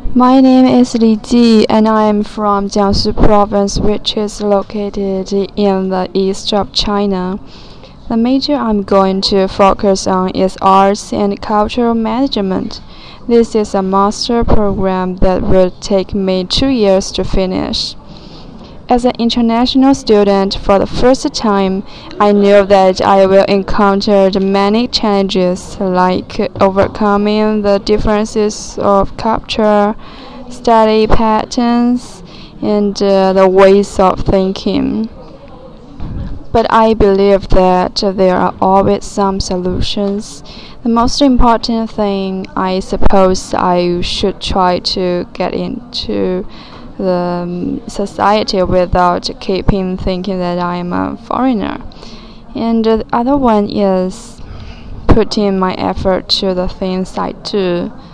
My name is Li Ji, and I am from Jiangsu Province, which is located in the east of China. The major I'm going to focus on is arts and cultural management. This is a master program that will take me 2 years to finish. As an international student for the first time, I knew that I will encounter many challenges like overcoming the differences of culture, study patterns, and the ways of thinking. But I believe that there are always some solutions. The most important thing, I suppose, I should try to get into the society without keeping thinking that I am a foreigner. And the other one is putting my effort to the things I do.